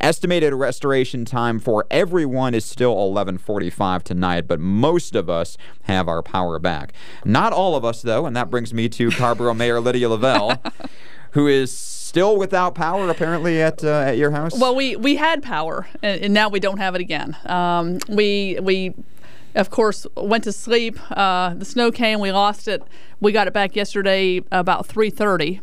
Estimated restoration time for everyone is still 11:45 tonight, but most of us have our power back. Not all of us, though, and that brings me to Carrboro Mayor Lydia Lavelle, who is still without power, apparently, at your house. Well, we had power, and now we don't have it again. We of course, went to sleep. The snow came. We lost it. We got it back yesterday about 3:30.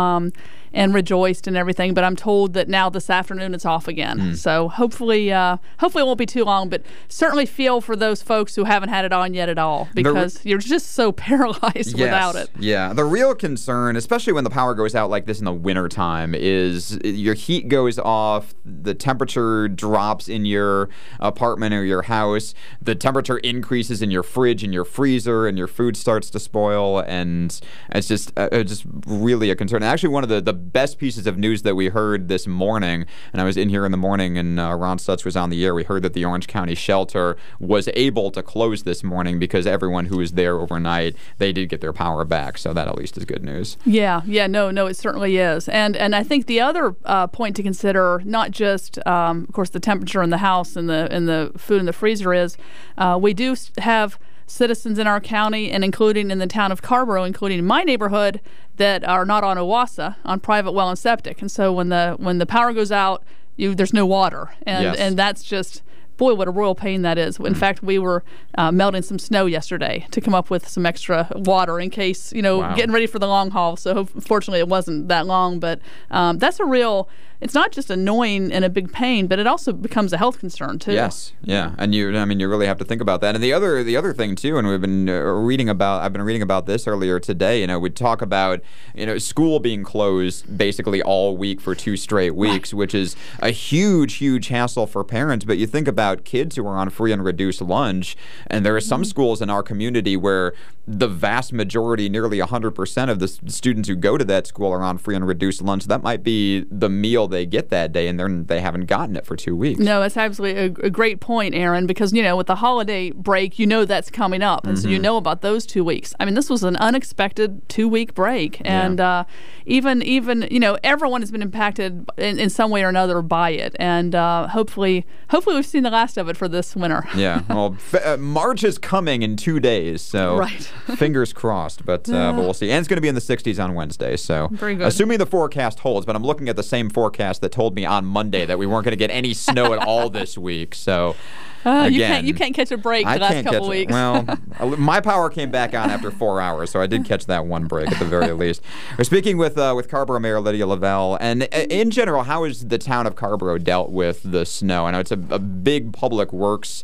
And rejoiced and everything, but I'm told that now this afternoon it's off again. So hopefully it won't be too long, but certainly feel for those folks who haven't had it on yet at all, because you're just so paralyzed without it. Yeah, the real concern, especially when the power goes out like this in the wintertime, is your heat goes off, the temperature drops in your apartment or your house, the temperature increases in your fridge and your freezer, and your food starts to spoil, and it's just really a concern. And actually, one of the best pieces of news that we heard this morning, and I was in here in the morning and Ron Stutz was on the air, we heard that the Orange County shelter was able to close this morning because everyone who was there overnight, they did get their power back. So that at least is good news. Yeah, no, it certainly is. And I think the other point to consider, not just, of course, the temperature in the house and the food in the freezer is, we do have citizens in our county, and including in the town of Carrboro, including my neighborhood, that are not on OWASA, on private well and septic. And so when the power goes out, there's no water, and that's just, boy, what a royal pain that is. In fact, we were melting some snow yesterday to come up with some extra water in case, getting ready for the long haul. So fortunately it wasn't that long, but that's it's not just annoying and a big pain, but it also becomes a health concern too. Yes, yeah, and you really have to think about that. And the other thing too, and we've been I've been reading about this earlier today. We talk about school being closed basically all week for 2 straight weeks, which is a huge hassle for parents. But you think about kids who are on free and reduced lunch, and there are some schools in our community where the vast majority, nearly 100% of the students who go to that school are on free and reduced lunch. That might be the meal they get that day, and they haven't gotten it for 2 weeks. No, that's absolutely a great point, Aaron, because, with the holiday break, that's coming up. And so about those 2 weeks. I mean, this was an unexpected 2-week break. And even everyone has been impacted in some way or another by it. And hopefully we've seen the last of it for this winter. Yeah, well, March is coming in 2 days, so fingers crossed. But we'll see. And it's going to be in the 60s on Wednesday, so very good. Assuming the forecast holds. But I'm looking at the same forecast that told me on Monday that we weren't going to get any snow at all this week. So again, you can't catch a break the last couple weeks. Well, my power came back on after 4 hours, so I did catch that one break at the very least. We're speaking with Carrboro Mayor Lydia Lavelle, and in general, how has the town of Carrboro dealt with the snow? I know it's a big public works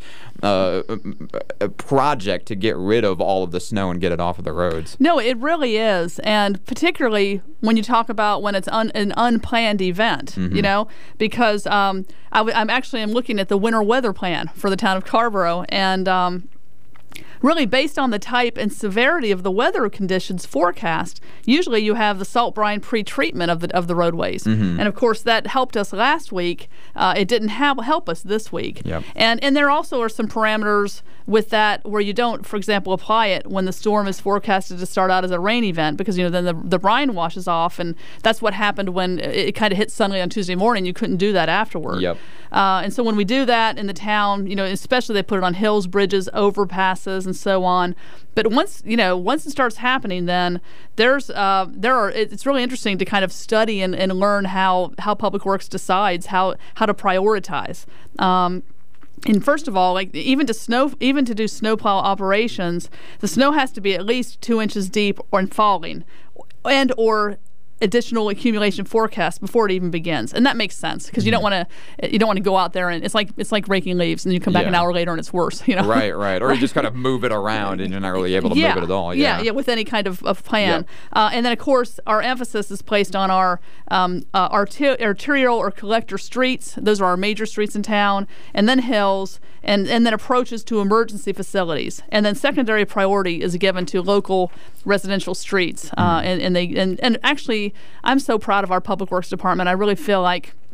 project to get rid of all of the snow and get it off of the roads. No, it really is, and particularly when you talk about when it's an unplanned event, because I'm looking at the winter weather plan for the town of Carrboro, and really based on the type and severity of the weather conditions forecast, usually you have the salt brine pre-treatment of the roadways. And of course that helped us last week. It didn't help us this week. Yep. And there also are some parameters with that where you don't, for example, apply it when the storm is forecasted to start out as a rain event, because then the brine washes off, and that's what happened when it kind of hit suddenly on Tuesday morning. You couldn't do that afterward. Yep. And so when we do that in the town, especially they put it on hills, bridges, overpasses, and so on. But once it starts happening, then it's really interesting to kind of study and learn how Public Works decides how to prioritize. And first of all, even to do snowplow operations, the snow has to be at least 2 inches deep and falling, or additional accumulation forecast before it even begins, and that makes sense because you don't want to go out there and it's like raking leaves and you come back an hour later and it's worse. Right, or you just kind of move it around and you're not really able to move it at all. Yeah, with any kind of plan. Yep. And then of course our emphasis is placed on our arterial or collector streets. Those are our major streets in town, and then hills, and then approaches to emergency facilities, and then secondary priority is given to local residential streets. And actually, I'm so proud of our Public Works Department. I really feel like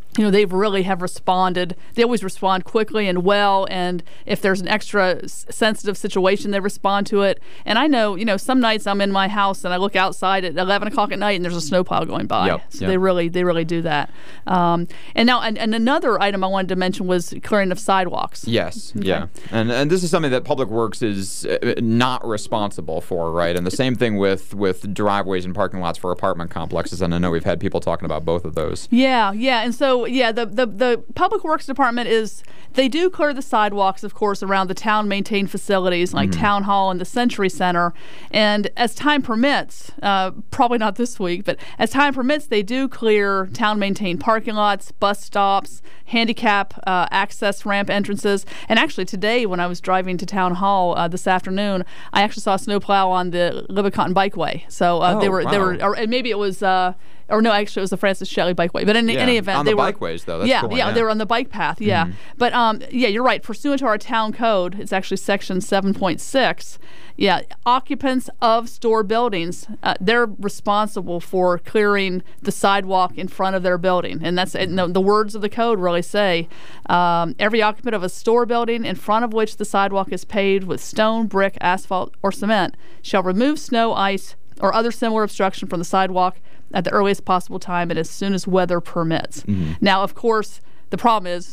they really have responded. They always respond quickly and well, and if there's an extra sensitive situation, they respond to it. And I know, some nights I'm in my house and I look outside at 11 o'clock at night and there's a snowplow going by. So they really do that. And now, and another item I wanted to mention was clearing of sidewalks. Yes, yeah. And this is something that Public Works is not responsible for, right? And the same thing with driveways and parking lots for apartment complexes, and I know we've had people talking about both of those. Yeah, and so the Public Works Department they do clear the sidewalks, of course, around the town maintained facilities like Town Hall and the Century Center. And as time permits, probably not this week, but as time permits, they do clear town maintained parking lots, bus stops, handicap access ramp entrances. And actually today, when I was driving to Town Hall this afternoon, I actually saw a snowplow on the Libbey-Cotton Bikeway. So they were, or maybe it was. Or no, actually, it was the Francis Shelley Bikeway. But in any event, on they the were bikeways, though. That's cool. They were on the bike path. Yeah, but you're right. Pursuant to our town code, it's actually section 7.6. Yeah, occupants of store buildings, they're responsible for clearing the sidewalk in front of their building, and that's the words of the code really say every occupant of a store building in front of which the sidewalk is paved with stone, brick, asphalt, or cement shall remove snow, ice, or other similar obstruction from the sidewalk at the earliest possible time and as soon as weather permits. Now, of course, the problem is,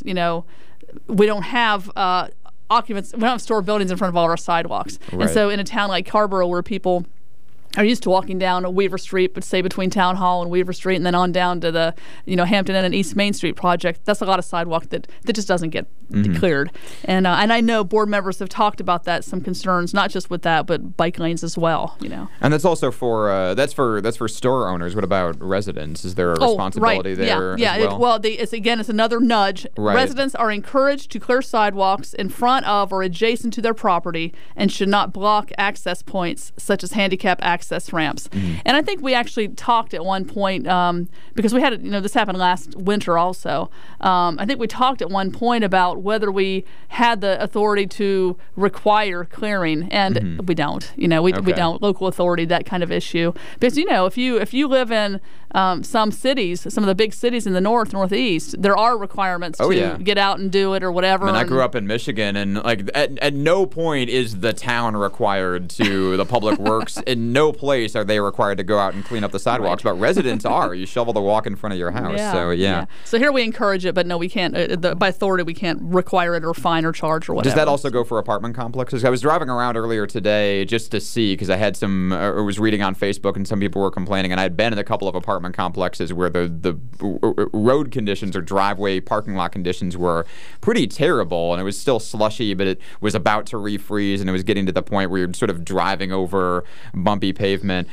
we don't have occupants, we don't have store buildings in front of all our sidewalks. Right. And so in a town like Carrboro, where people are used to walking down Weaver Street, but say between Town Hall and Weaver Street, and then on down to the Hampton Inn and East Main Street project, that's a lot of sidewalk that just doesn't get cleared. And I know board members have talked about that, some concerns, not just with that, but bike lanes as well. And that's also for that's for store owners. What about residents? Is there a responsibility there? As well? It's another nudge. Right. Residents are encouraged to clear sidewalks in front of or adjacent to their property and should not block access points such as handicap access ramps. And I think we actually talked at one point because we had this happened last winter also. I think we talked at one point about whether we had the authority to require clearing, and we don't. We don't. Local authority, that kind of issue. Because if you live in some cities, some of the big cities in the northeast, there are requirements to get out and do it or whatever. I grew up in Michigan, and at no point is the town required to the Public Works. In no place are they required to go out and clean up the sidewalks, but residents are. You shovel the walk in front of your house. So here we encourage it, but no, we can't. By authority, we can't require it or fine or charge or whatever. Does that also go for apartment complexes? I was driving around earlier today just to see, because I had was reading on Facebook, and some people were complaining, and I had been in a couple of apartment complexes where the road conditions or driveway parking lot conditions were pretty terrible, and it was still slushy, but it was about to refreeze, and it was getting to the point where you're sort of driving over bumpy pavement.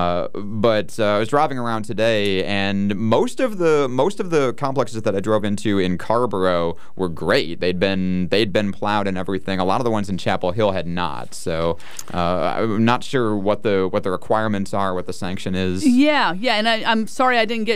But I was driving around today, and most of the complexes that I drove into in Carrboro were great. They'd been plowed and everything. A lot of the ones in Chapel Hill had not. So I'm not sure what the requirements are, what the sanction is. Yeah, and I'm sorry I didn't get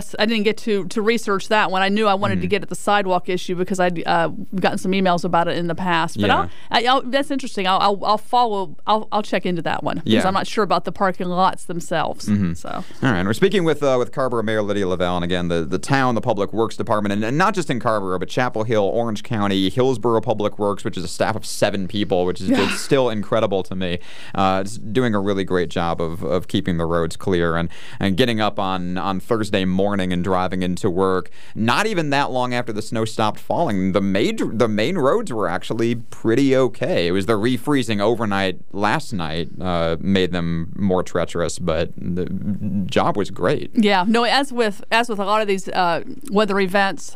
to research that one. I knew I wanted to get at the sidewalk issue because I'd gotten some emails about it in the past. But that's interesting. I'll check into that one because I'm not sure about the parking lots themselves. So all right, we're speaking with Carrboro Mayor Lydia Lavelle, and again the town, the Public Works Department, and not just in Carrboro, but Chapel Hill, Orange County, Hillsborough Public Works, which is a staff of 7 people, which is just still incredible to me. It's doing a really great job of keeping the roads clear and getting up on Thursday morning and driving into work. Not even that long after the snow stopped falling, the main roads were actually pretty okay. It was the refreezing overnight last night made them more treacherous, but the job was great. Yeah, no, as with a lot of these weather events,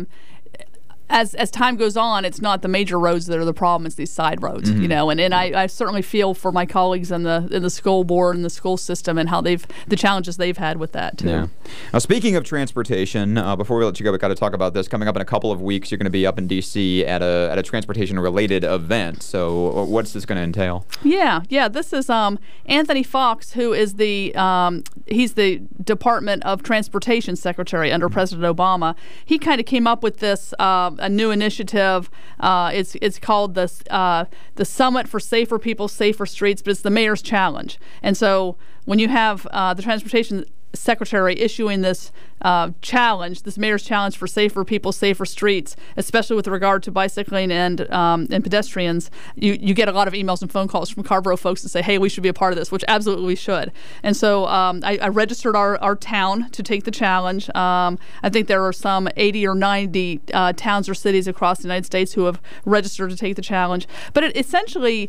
as time goes on, it's not the major roads that are the problem; it's these side roads, And I certainly feel for my colleagues in the school board and the school system and how the challenges they've had with that too. Yeah. Now, speaking of transportation, before we let you go, we got to talk about this. Coming up in a couple of weeks, you're going to be up in D.C. at a transportation-related event. So, what's this going to entail? Yeah. This is Anthony Fox, who is he's the Department of Transportation Secretary under President Obama. He kind of came up with this. A new initiative. It's called the Summit for Safer People, Safer Streets, but it's the Mayor's Challenge. And so when you have the transportation secretary issuing this challenge, this mayor's challenge for safer people, safer streets, especially with regard to bicycling and pedestrians, you get a lot of emails and phone calls from Carrboro folks to say, hey, we should be a part of this, which absolutely we should. And so I registered our town to take the challenge. I think there are some 80 or 90 towns or cities across the United States who have registered to take the challenge. But essentially,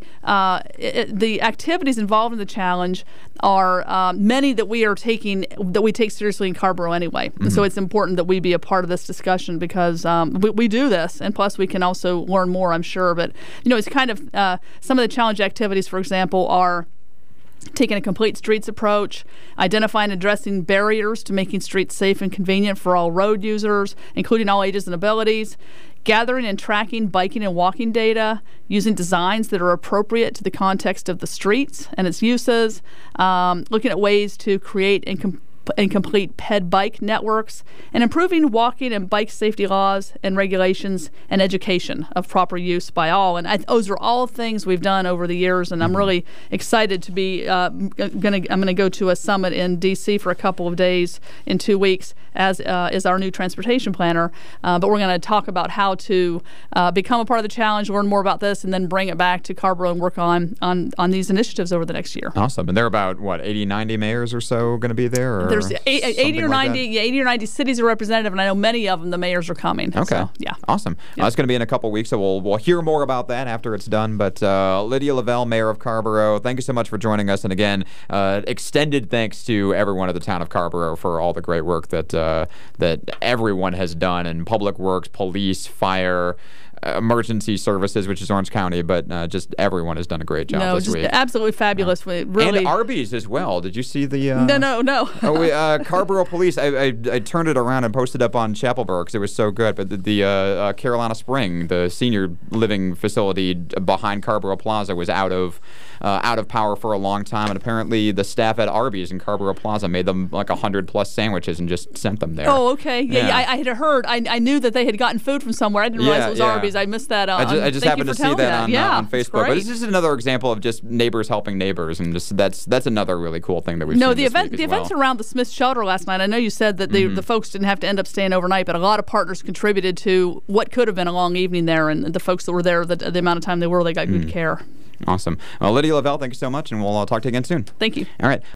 the activities involved in the challenge are many that we take seriously in Carrboro anyway. Mm-hmm. And so it's important that we be a part of this discussion because we do this, and plus we can also learn more, I'm sure. But it's kind of some of the challenge activities, for example, are taking a complete streets approach, identifying and addressing barriers to making streets safe and convenient for all road users, including all ages and abilities, gathering and tracking biking and walking data, using designs that are appropriate to the context of the streets and its uses, looking at ways to create and complete ped bike networks, and improving walking and bike safety laws and regulations and education of proper use by all. And those are all things we've done over the years, and I'm really excited to be I'm going to go to a summit in D.C. for a couple of days in 2 weeks, as is our new transportation planner. But we're going to talk about how to become a part of the challenge, learn more about this, and then bring it back to Carrboro and work on these initiatives over the next year. Awesome. And there are about, 80, 90 mayors or so going to be there? Or there's 80 or 90 cities are representative, and I know many of them, the mayors are coming. Okay. So, yeah. Awesome. Yeah. It's going to be in a couple weeks, so we'll hear more about that after it's done. But Lydia Lavelle, Mayor of Carrboro, thank you so much for joining us. And again, extended thanks to everyone at the town of Carrboro for all the great work that everyone has done in public works, police, fire, emergency services, which is Orange County, but just everyone has done a great job this week. Absolutely fabulous. Really. And Arby's as well. Did you see the... No. Carrboro Police, I turned it around and posted up on Chapelburg because it was so good, but the Carolina Spring, the senior living facility behind Carrboro Plaza, was out of power for a long time, and apparently the staff at Arby's in Carrboro Plaza made them like 100+ sandwiches and just sent them there. Oh, okay. Yeah. I had heard. I knew that they had gotten food from somewhere. I didn't realize it was Arby's. I missed that. I just happened to see that on Facebook. But it's just another example of just neighbors helping neighbors, and just that's another really cool thing that we've seen this week as well. Events around the Smith Shelter last night. I know you said that the folks didn't have to end up staying overnight, but a lot of partners contributed to what could have been a long evening there, and the folks that were there, the amount of time they got good care. Awesome. Well, Lydia Lavelle, thank you so much, and we'll talk to you again soon. Thank you. All right.